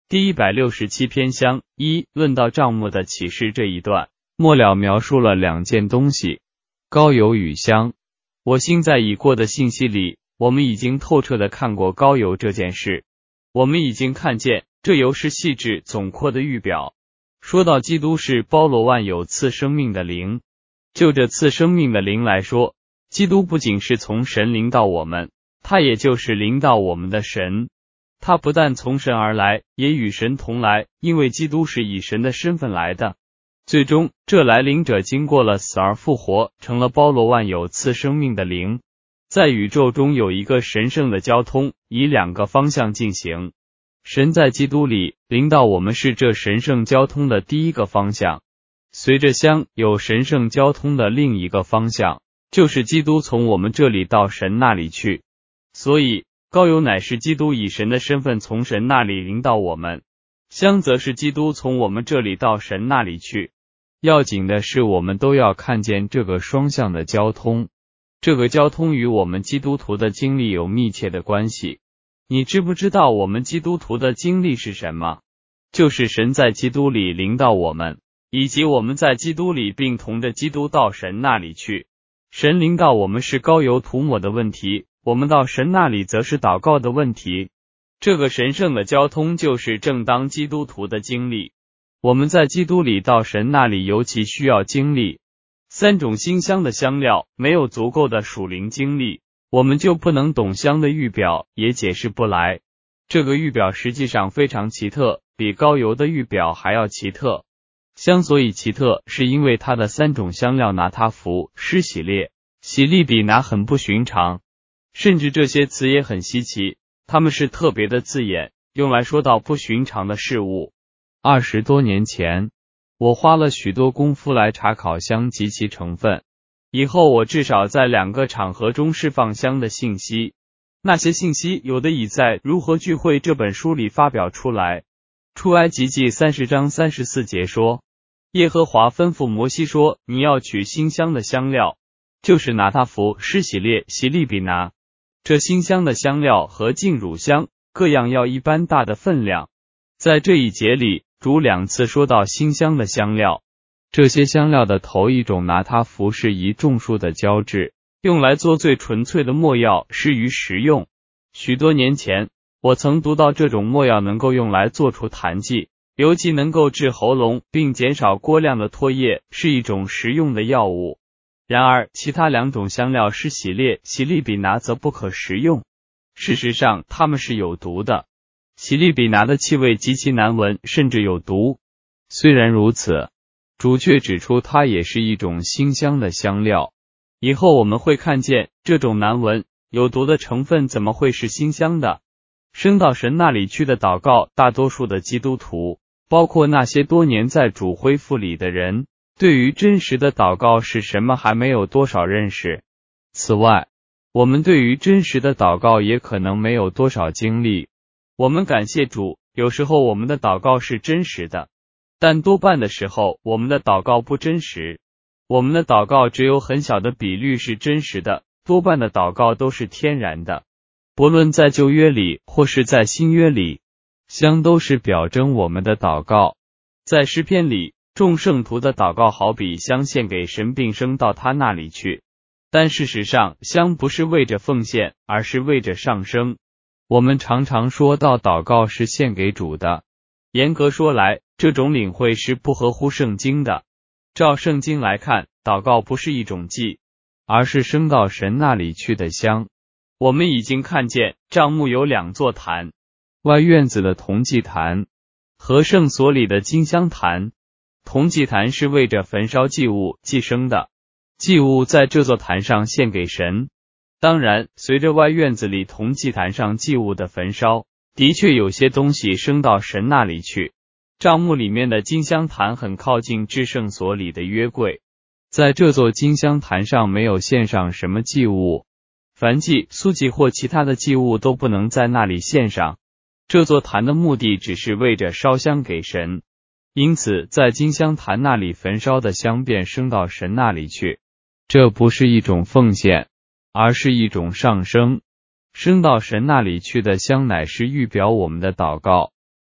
第167篇香一论到帐幕的启示这一段，末了描述了两件东西，膏油与香。我现在已过的信息里，我们已经透彻地看过膏油这件事，我们已经看见这油是细致总括的预表。说到基督是包罗万有赐生命的灵，就这赐生命的灵来说，基督不仅是从神临到我们，他也就是临到我们的神。他不但从神而来，也与神同来，因为基督是以神的身份来的。最终，这来临者经过了死而复活，成了包罗万有赐生命的灵。在宇宙中有一个神圣的交通，以两个方向进行。神在基督里临到我们是这神圣交通的第一个方向，随着香有神圣交通的另一个方向，就是基督从我们这里到神那里去。所以膏油乃是基督以神的身份从神那里临到我们，香则是基督从我们这里到神那里去。要紧的是，我们都要看见这个双向的交通，这个交通与我们基督徒的经历有密切的关系。你知不知道我们基督徒的经历是什么？就是神在基督里临到我们，以及我们在基督里并同着基督到神那里去。神临到我们是膏油涂抹的问题，我们到神那里则是祷告的问题。这个神圣的交通就是正当基督徒的经历。我们在基督里到神那里尤其需要经历。三种馨香的香料没有足够的属灵经历，我们就不能懂香的预表，也解释不来。这个预表实际上非常奇特，比膏油的预表还要奇特。香所以奇特，是因为它的三种香料拿它福、施洗列、洗利比拿很不寻常，甚至这些词也很稀奇，它们是特别的字眼，用来说到不寻常的事物。20多年前，我花了许多功夫来查考香及其成分，以后我至少在2个场合中释放香的信息。那些信息有的已在《如何聚会》这本书里发表出来。出埃及记30章34节说，耶和华吩咐摩西说，你要取馨香的香料，就是拿它福、施洗列、洗利比拿。这馨香的香料和净乳香各样要一般大的分量。在这一节里，主2次说到馨香的香料。这些香料的头一种拿它福是以种树的胶质，用来做最纯粹的没药，适于食用。许多年前，我曾读到这种没药能够用来做除痰剂，尤其能够治喉咙并减少过量的唾液，是一种实用的药物。然而其他2种香料施洗列、洗利比拿则不可食用。事实上它们是有毒的，洗利比拿的气味极其难闻，甚至有毒。虽然如此，主却指出它也是一种馨香的香料。以后我们会看见，这种难闻、有毒的成分怎么会是馨香的？升到神那里去的祷告，大多数的基督徒，包括那些多年在主恢复里的人，对于真实的祷告是什么还没有多少认识。此外，我们对于真实的祷告也可能没有多少经历。我们感谢主，有时候我们的祷告是真实的，但多半的时候我们的祷告不真实。我们的祷告只有很小的比率是真实的，多半的祷告都是天然的。不论在旧约里或是在新约里，香都是表征我们的祷告。在诗篇里，众圣徒的祷告好比香献给神并升到他那里去。但事实上，香不是为着奉献，而是为着上升。我们常常说到祷告是献给主的，严格说来，这种领会是不合乎圣经的。照圣经来看，祷告不是一种祭，而是升到神那里去的香。我们已经看见，帐幕有2座坛，外院子的铜祭坛和圣所里的金香坛。铜祭坛是为着焚烧祭物、祭牲的，祭物在这座坛上献给神。当然，随着外院子里铜祭坛上祭物的焚烧，的确有些东西升到神那里去。帐幕里面的金香坛很靠近至圣所里的约柜，在这座金香坛上没有献上什么祭物，燔祭、素祭或其他的祭物都不能在那里献上。这座坛的目的只是为着烧香给神，因此在金香坛那里焚烧的香便升到神那里去。这不是一种奉献，而是一种上升。升到神那里去的香乃是预表我们的祷告。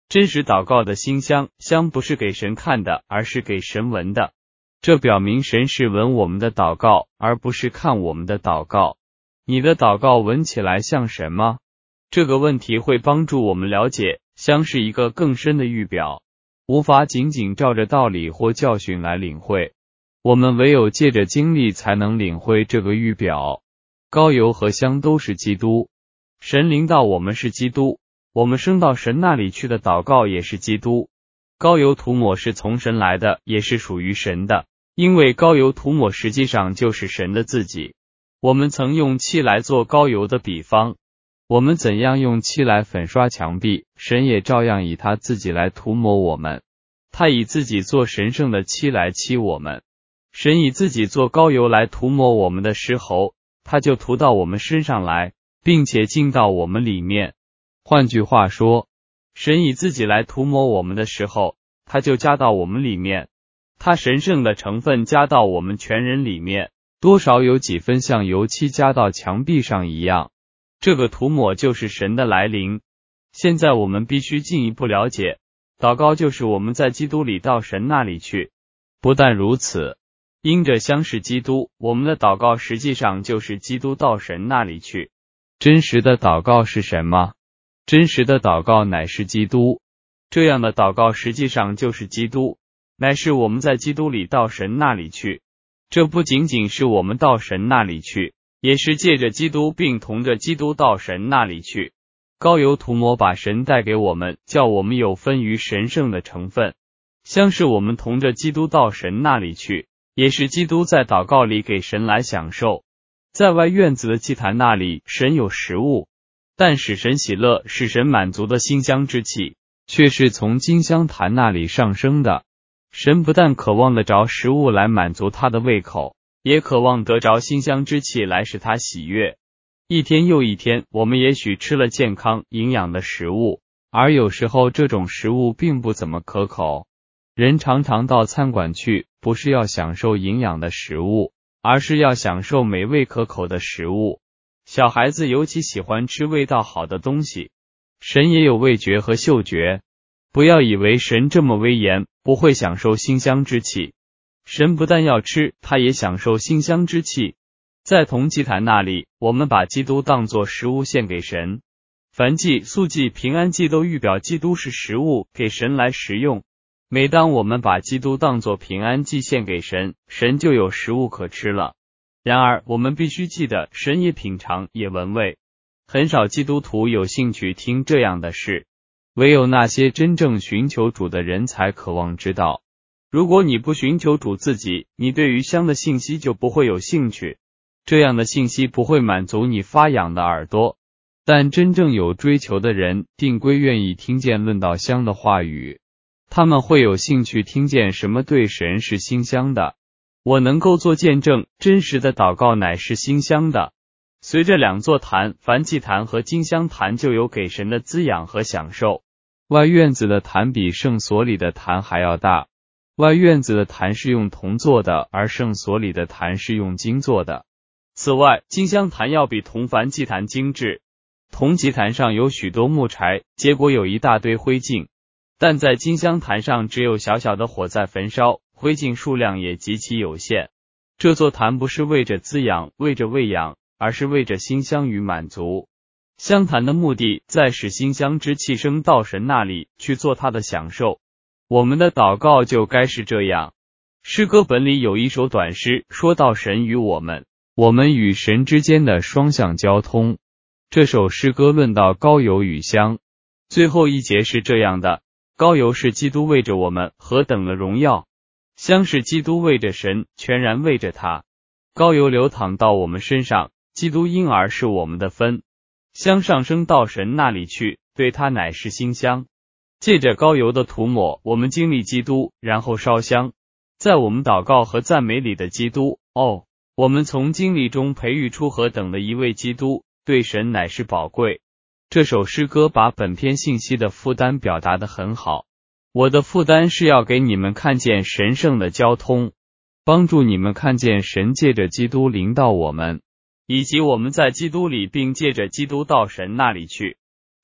真实祷告的馨香，香不是给神看的，而是给神闻的。这表明神是闻我们的祷告，而不是看我们的祷告。你的祷告闻起来像神吗？这个问题会帮助我们了解，香是一个更深的预表，无法仅仅照着道理或教训来领会，我们唯有借着经历才能领会这个预表。膏油和香都是基督，神临到我们是基督，我们升到神那里去的祷告也是基督。膏油涂抹是从神来的，也是属于神的，因为膏油涂抹实际上就是神的自己。我们曾用漆来做膏油的比方，我们怎样用漆来粉刷墙壁，神也照样以他自己来涂抹我们。他以自己做神圣的漆来漆我们。神以自己做膏油来涂抹我们的时候，他就涂到我们身上来，并且进到我们里面。换句话说，神以自己来涂抹我们的时候，他就加到我们里面，他神圣的成分加到我们全人里面，多少有几分像油漆加到墙壁上一样。这个涂抹就是神的来临。现在我们必须进一步了解，祷告就是我们在基督里到神那里去。不但如此，因着相是基督，我们的祷告实际上就是基督到神那里去。真实的祷告是什么？真实的祷告乃是基督。这样的祷告实际上就是基督，乃是我们在基督里到神那里去。这不仅仅是我们到神那里去，也是借着基督并同着基督到神那里去。膏油涂抹把神带给我们，叫我们有分于神圣的成分。像是我们同着基督到神那里去，也是基督在祷告里给神来享受。在外院子的祭坛那里，神有食物，但使神喜乐、使神满足的馨香之气，却是从金香坛那里上升的。神不但渴望得着食物来满足他的胃口，也渴望得着馨香之气来使他喜悦。一天又一天，我们也许吃了健康营养的食物，而有时候这种食物并不怎么可口。人常常到餐馆去，不是要享受营养的食物，而是要享受美味可口的食物。小孩子尤其喜欢吃味道好的东西。神也有味觉和嗅觉，不要以为神这么威严，不会享受馨香之气。神不但要吃，他也享受馨香之气。在同祭坛那里，我们把基督当作食物献给神。燔祭、素祭、平安祭都预表基督是食物，给神来食用。每当我们把基督当作平安祭献给神，神就有食物可吃了。然而，我们必须记得，神也品尝，也闻味。很少基督徒有兴趣听这样的事，唯有那些真正寻求主的人才渴望知道。如果你不寻求主自己，你对于香的信息就不会有兴趣，这样的信息不会满足你发痒的耳朵。但真正有追求的人，定归愿意听见论到香的话语，他们会有兴趣听见什么对神是馨香的。我能够做见证，真实的祷告乃是馨香的。随着两座坛，燔祭坛和金香坛就有给神的滋养和享受。外院子的坛比圣所里的坛还要大。外院子的坛是用铜做的，而圣所里的坛是用金做的。此外，金香坛要比铜燔祭坛精致。铜祭坛上有许多木柴，结果有一大堆灰烬，但在金香坛上只有小小的火在焚烧，灰烬数量也极其有限。这座坛不是为着滋养，为着喂养，而是为着馨香与满足。香坛的目的在使馨香之气升到神那里去做他的享受。我们的祷告就该是这样。诗歌本里有一首短诗，说到神与我们与神之间的双向交通。这首诗歌论到膏油与香，最后一节是这样的：膏油是基督为着我们何等的荣耀，香是基督为着神，全然为着他。膏油流淌到我们身上，基督因而是我们的分。香上升到神那里去，对他乃是馨香。借着膏油的涂抹，我们经历基督，然后烧香。在我们祷告和赞美里的基督，我们从经历中培育出何等的一位基督，对神乃是宝贵。这首诗歌把本篇信息的负担表达得很好。我的负担是要给你们看见神圣的交通，帮助你们看见神借着基督临到我们，以及我们在基督里并借着基督到神那里去。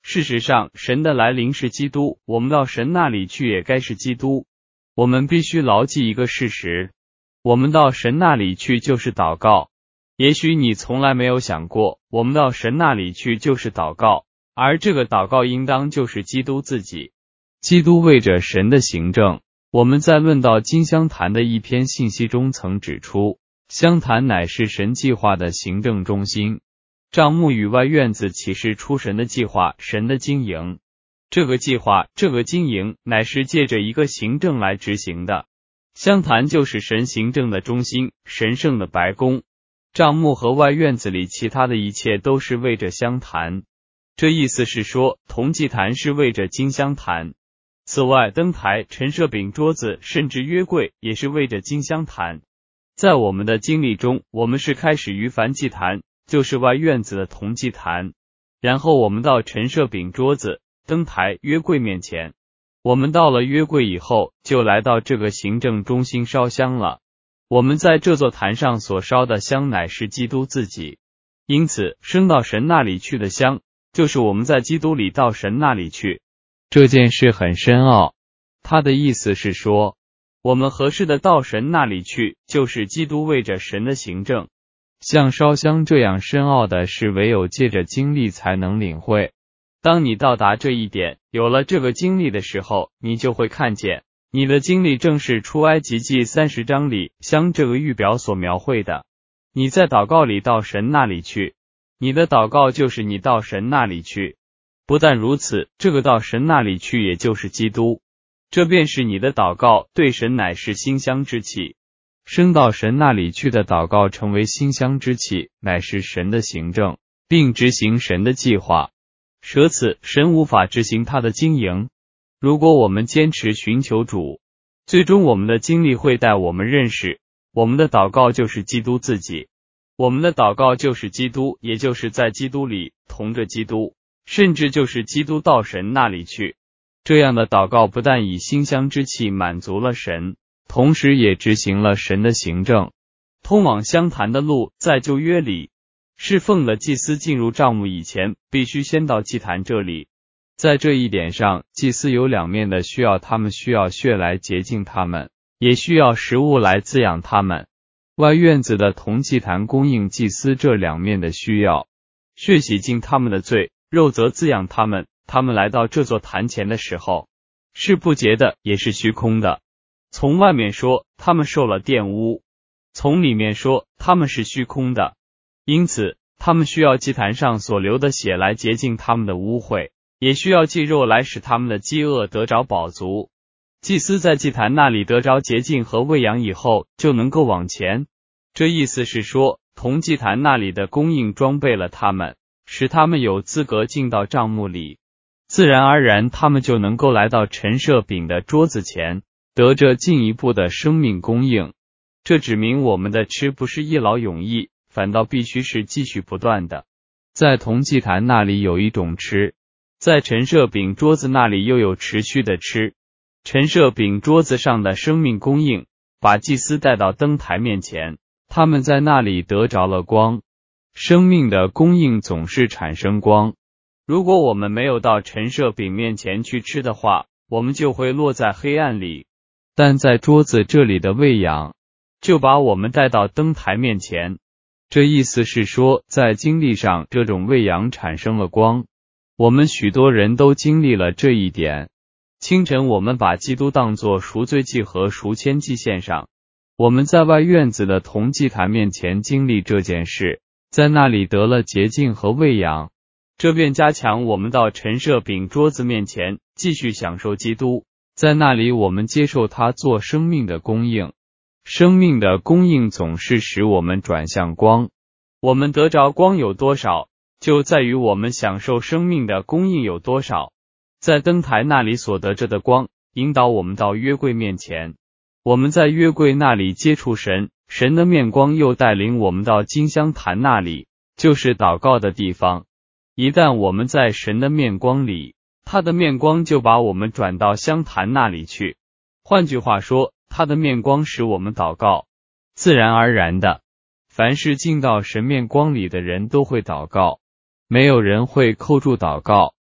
事实上，神的来临是基督，我们到神那里去也该是基督。我们必须牢记一个事实，我们到神那里去就是祷告。也许你从来没有想过，我们到神那里去就是祷告，而这个祷告应当就是基督自己。基督为着神的行政，我们在论到金香坛的一篇信息中曾指出，香坛乃是神计划的行政中心，帐幕与外院子启示出神的计划，神的经营。这个计划，这个经营乃是借着一个行政来执行的。香坛就是神行政的中心，神圣的白宫。帐幕和外院子里其他的一切都是为着香坛。这意思是说，铜祭坛是为着金香坛。此外，灯台、陈设饼、桌子，甚至约柜也是为着金香坛。在我们的经历中，我们是开始于燔祭坛，就是外院子的铜祭坛，然后我们到陈设饼、桌子、灯台、约柜面前。我们到了约柜以后，就来到这个行政中心烧香了。我们在这座坛上所烧的香乃是基督自己，因此升到神那里去的香，就是我们在基督里到神那里去。这件事很深奥，他的意思是说，我们合适的到神那里去，就是基督为着神的行政。像烧香这样深奥的事，唯有借着经历才能领会。当你到达这一点，有了这个经历的时候，你就会看见，你的经历正是出埃及记30章里香这个预表所描绘的。你在祷告里到神那里去，你的祷告就是你到神那里去。不但如此，这个到神那里去也就是基督，这便是你的祷告，对神乃是馨香之气。升到神那里去的祷告成为馨香之气，乃是神的行政，并执行神的计划。舍此，神无法执行他的经营。如果我们坚持寻求主，最终我们的经历会带我们认识，我们的祷告就是基督自己。我们的祷告就是基督，也就是在基督里同着基督，甚至就是基督到神那里去。这样的祷告不但以馨香之气满足了神，同时也执行了神的行政。通往香坛的路，在旧约里，侍奉的祭司进入帐幕以前，必须先到祭坛这里。在这一点上，祭司有两面的需要，他们需要血来洁净他们，也需要食物来滋养他们。外院子的铜祭坛供应祭司这两面的需要，血洗净他们的罪，肉则滋养他们。他们来到这座坛前的时候，是不洁的，也是虚空的。从外面说，他们受了玷污；从里面说，他们是虚空的。因此，他们需要祭坛上所流的血来洁净他们的污秽，也需要祭肉来使他们的饥饿得着饱足。祭司在祭坛那里得着洁净和喂养以后，就能够往前。这意思是说，铜祭坛那里的供应装备了他们，使他们有资格进到帐幕里。自然而然，他们就能够来到陈设饼的桌子前，得着进一步的生命供应。这指明我们的吃不是一劳永逸，反倒必须是继续不断的。在铜祭坛那里有一种吃，在陈设饼桌子那里又有持续的吃。陈设饼桌子上的生命供应，把祭司带到灯台面前，他们在那里得着了光。生命的供应总是产生光。如果我们没有到陈设饼面前去吃的话，我们就会落在黑暗里。但在桌子这里的喂养，就把我们带到灯台面前。这意思是说，在经历上，这种喂养产生了光。我们许多人都经历了这一点。清晨，我们把基督当作赎罪祭和赎愆祭献上。我们在外院子的铜祭坛面前经历这件事，在那里得了洁净和喂养。这便加强我们到陈设饼桌子面前继续享受基督，在那里我们接受他做生命的供应。生命的供应总是使我们转向光。我们得着光有多少，就在于我们享受生命的供应有多少。在灯台那里所得着的光，引导我们到约柜面前。我们在约柜那里接触神，神的面光又带领我们到金香坛那里，就是祷告的地方。一旦我们在神的面光里，他的面光就把我们转到香坛那里去。换句话说，他的面光使我们祷告。自然而然的，凡是进到神面光里的人都会祷告，没有人会扣住祷告。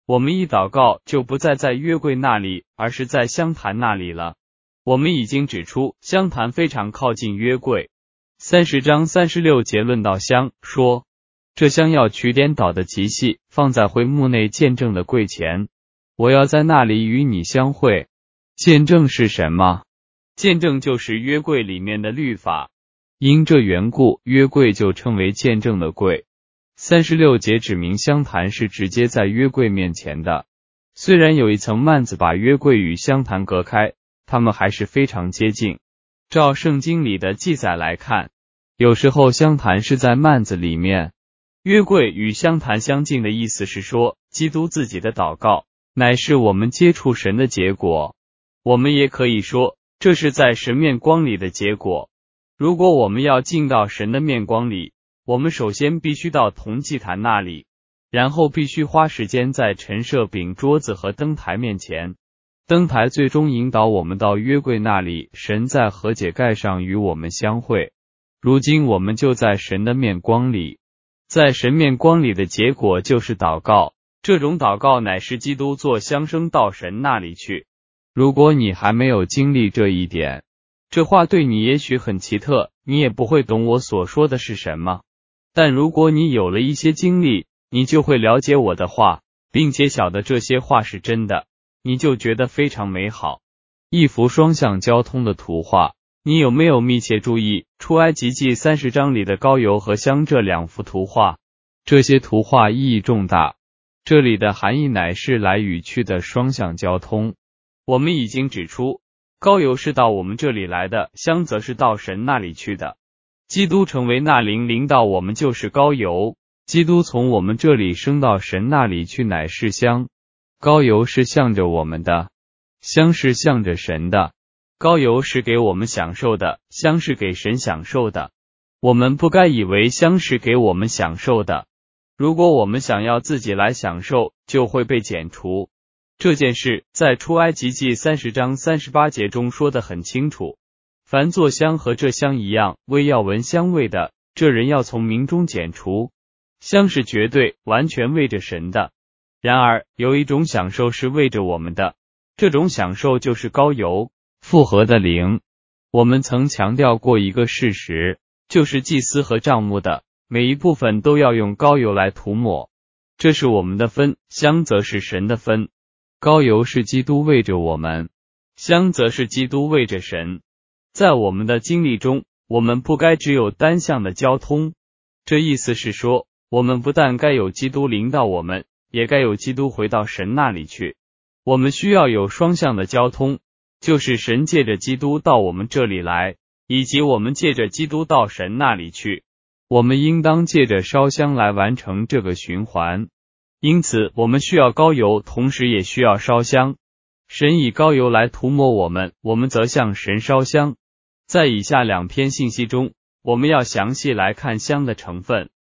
我们一祷告就不再在约柜那里，而是在香坛那里了。我们已经指出，香坛非常靠近约柜。30章36节论到香，说这香要取点捣的极细，放在会幕内见证的柜前。我要在那里与你相会。见证是什么？见证就是约柜里面的律法。因这缘故，约柜就称为见证的柜。36节指明香坛是直接在约柜面前的。虽然有一层幔子把约柜与香坛隔开，它们还是非常接近。照圣经里的记载来看，有时候香坛是在幔子里面。约柜与香坛相近的意思是说，基督自己的祷告乃是我们接触神的结果。我们也可以说，这是在神面光里的结果。如果我们要进到神的面光里，我们首先必须到铜祭坛那里，然后必须花时间在陈设饼桌子和灯台面前。灯台最终引导我们到约柜那里，神在和解盖上与我们相会。如今我们就在神的面光里，在神面光里的结果就是祷告。这种祷告乃是基督做香升到神那里去。如果你还没有经历这一点，这话对你也许很奇特，你也不会懂我所说的是什么。但如果你有了一些经历，你就会了解我的话，并且晓得这些话是真的，你就觉得非常美好。一幅双向交通的图画，你有没有密切注意出埃及记30章里的膏油和香这2幅图画？这些图画意义重大，这里的含义乃是来与去的双向交通。我们已经指出，膏油是到我们这里来的，香则是到神那里去的。基督成为那灵，临到我们就是膏油。基督从我们这里升到神那里去乃是香。膏油是向着我们的，香是向着神的。膏油是给我们享受的，香是给神享受的。我们不该以为香是给我们享受的。如果我们想要自己来享受，就会被剪除。这件事在出埃及记30章38节中说得很清楚。凡做香和这香一样，为要闻香味的，这人要从民中剪除。香是绝对完全为着神的。然而有一种享受是为着我们的，这种享受就是膏油，复合的灵。我们曾强调过一个事实，就是祭司和帐幕的每一部分都要用膏油来涂抹。这是我们的分，香则是神的分。膏油是基督为着我们，香则是基督为着神。在我们的经历中，我们不该只有单向的交通。这意思是说，我们不但该有基督临到我们，也该有基督回到神那里去。我们需要有双向的交通，就是神借着基督到我们这里来，以及我们借着基督到神那里去。我们应当借着烧香来完成这个循环。因此，我们需要膏油，同时也需要烧香。神以膏油来涂抹我们，我们则向神烧香。在以下2篇信息中，我们要详细来看香的成分。